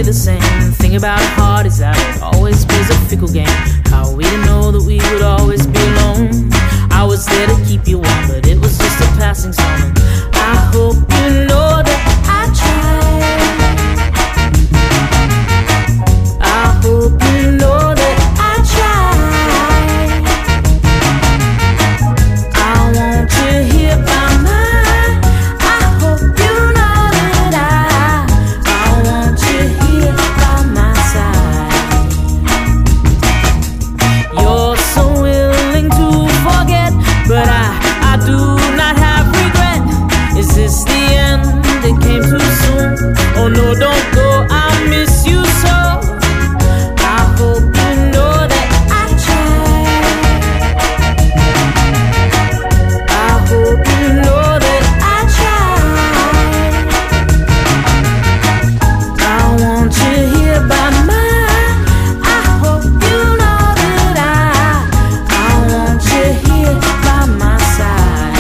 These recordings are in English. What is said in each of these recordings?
the same. The thing about a heart is that it always plays a fickle game. How are we to know that we would always be alone? I was there to keep you warm, but it was just a passing storm. I hope you know that I tried. I hope you know that I tried. I want you here by mine. I hope you know that I want you here by my side. You're so willing to forget, but I do not have regret. Is this the end? It came too soon. Oh no, don't go, I miss you so. I hope you know that I tried. I hope you know that I tried. I want you here by mine. I hope you know that I want you here by my side.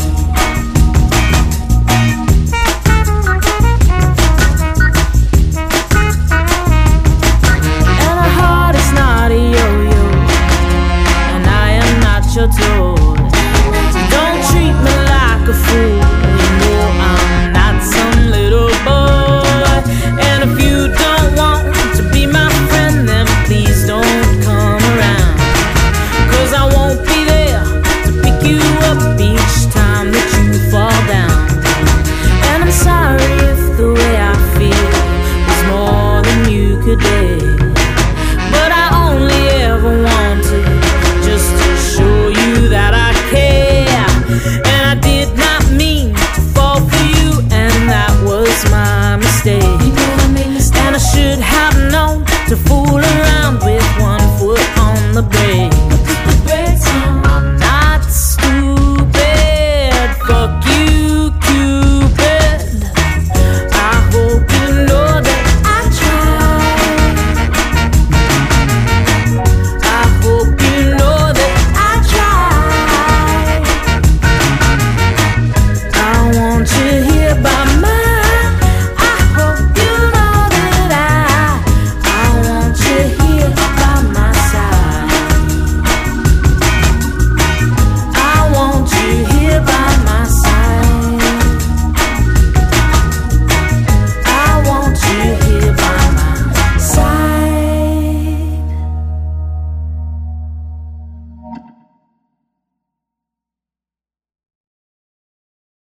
And a heart is not a yo-yo, and I am not your toy. Don't treat me like a fool. You know I'm not some little boy. And if you don't want to be my friend, then please don't come around. 'Cause I won't be there to pick you up each time that you fall down. And I'm sorry if the way I feel is more than you could bear.